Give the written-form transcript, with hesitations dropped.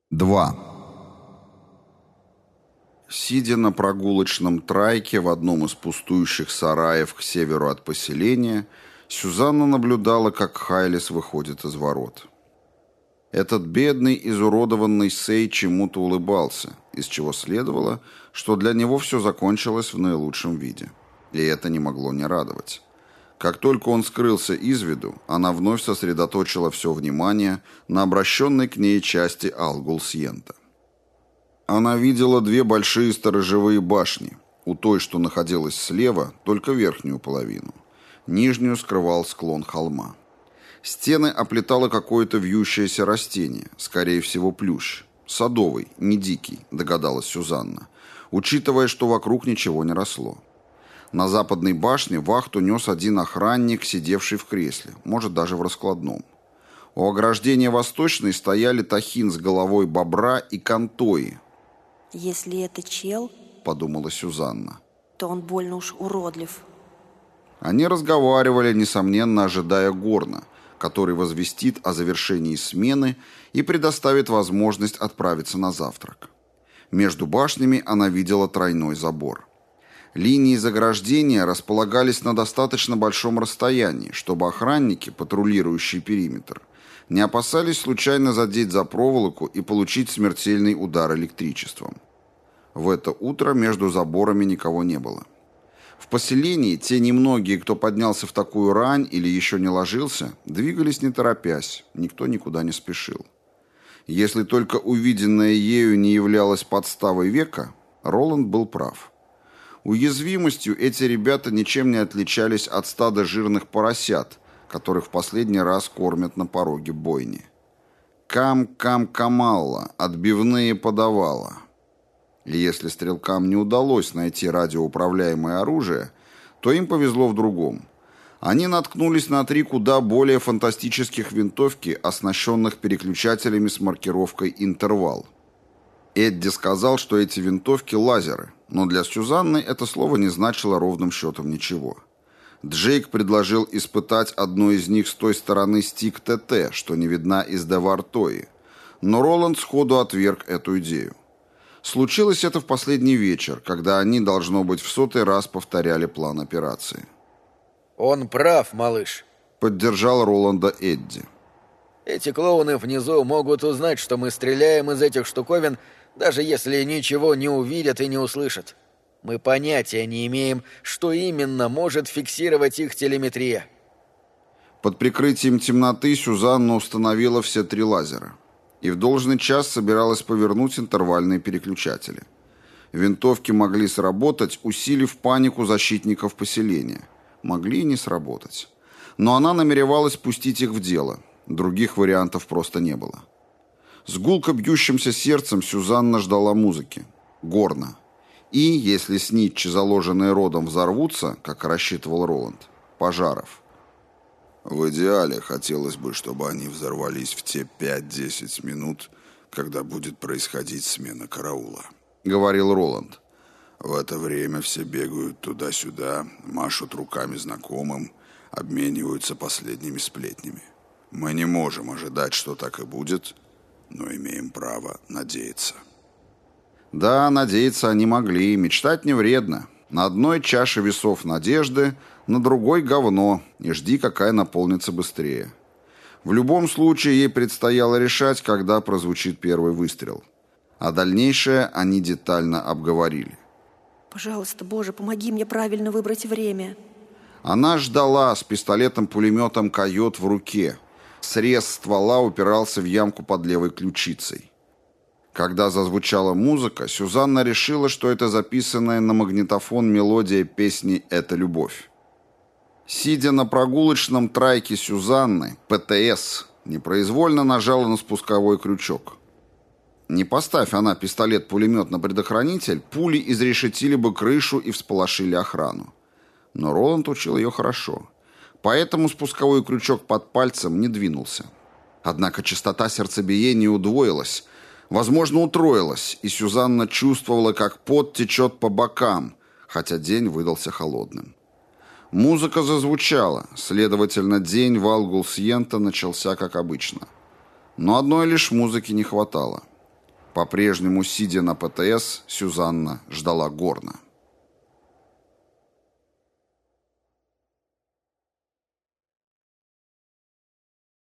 2. Сидя на прогулочном трайке в одном из пустующих сараев к северу от поселения, Сюзанна наблюдала, как Хайлис выходит из ворот. Этот бедный, изуродованный Сей чему-то улыбался, из чего следовало, что для него все закончилось в наилучшем виде. И это не могло не радовать. Как только он скрылся из виду, она вновь сосредоточила все внимание на обращенной к ней части Алгул-Сьента. Она видела две большие сторожевые башни. У той, что находилась слева, только верхнюю половину. Нижнюю скрывал склон холма. Стены оплетало какое-то вьющееся растение, скорее всего плющ. Садовый, не дикий, догадалась Сюзанна, учитывая, что вокруг ничего не росло. На западной башне вахту нес один охранник, сидевший в кресле, может, даже в раскладном. У ограждения восточной стояли Тахин с головой бобра и Кантои. «Если это чел, — подумала Сюзанна, — то он больно уж уродлив». Они разговаривали, несомненно, ожидая Горна, который возвестит о завершении смены и предоставит возможность отправиться на завтрак. Между башнями она видела тройной забор. Линии заграждения располагались на достаточно большом расстоянии, чтобы охранники, патрулирующие периметр, не опасались случайно задеть за проволоку и получить смертельный удар электричеством. В это утро между заборами никого не было. В поселении те немногие, кто поднялся в такую рань или еще не ложился, двигались не торопясь, никто никуда не спешил. Если только увиденное ею не являлось подставой века, Роланд был прав. Уязвимостью эти ребята ничем не отличались от стада жирных поросят, которых в последний раз кормят на пороге бойни. Кам-кам-камалла, отбивные подавала. И если стрелкам не удалось найти радиоуправляемое оружие, то им повезло в другом. Они наткнулись на 3 куда более фантастических винтовки, оснащенных переключателями с маркировкой «Интервал». Эдди сказал, что эти винтовки — лазеры, но для Сюзанны это слово не значило ровным счетом ничего. Джейк предложил испытать одну из них с той стороны стик ТТ, что не видна из Девартои, но Роланд сходу отверг эту идею. Случилось это в последний вечер, когда они, должно быть, в 100-й раз повторяли план операции. «Он прав, малыш», — поддержал Роланда Эдди. «Эти клоуны внизу могут узнать, что мы стреляем из этих штуковин, даже если ничего не увидят и не услышат. Мы понятия не имеем, что именно может фиксировать их телеметрия». Под прикрытием темноты Сюзанна установила все 3 лазера и в должный час собиралась повернуть интервальные переключатели. Винтовки могли сработать, усилив панику защитников поселения. Могли и не сработать. Но она намеревалась пустить их в дело. Других вариантов просто не было. С гулко бьющимся сердцем Сюзанна ждала музыки. Горна. И, если снитчи, заложенные родом, взорвутся, как рассчитывал Роланд, пожаров. В идеале хотелось бы, чтобы они взорвались в те 5-10 минут, когда будет происходить смена караула, — говорил Роланд. В это время все бегают туда-сюда, машут руками знакомым, обмениваются последними сплетнями. Мы не можем ожидать, что так и будет, но имеем право надеяться. Да, надеяться они могли, мечтать не вредно. На одной чаше весов надежды, на другой говно, и жди, какая наполнится быстрее. В любом случае ей предстояло решать, когда прозвучит первый выстрел. А дальнейшее они детально обговорили. «Пожалуйста, Боже, помоги мне правильно выбрать время». Она ждала с пистолетом-пулеметом «Койот» в руке. Срез ствола упирался в ямку под левой ключицей. Когда зазвучала музыка, Сюзанна решила, что это записанная на магнитофон мелодия песни «Это любовь». Сидя на прогулочном трайке Сюзанны, ПТС непроизвольно нажала на спусковой крючок. Не поставь она пистолет-пулемет на предохранитель, пули изрешетили бы крышу и всполошили охрану. Но Роланд учил ее хорошо. Поэтому спусковой крючок под пальцем не двинулся. Однако частота сердцебиения удвоилась, возможно, утроилась, и Сюзанна чувствовала, как пот течет по бокам, хотя день выдался холодным. Музыка зазвучала, следовательно, день в Алгул-Сьента начался как обычно. Но одной лишь музыки не хватало. По-прежнему, сидя на ПТС, Сюзанна ждала Горна.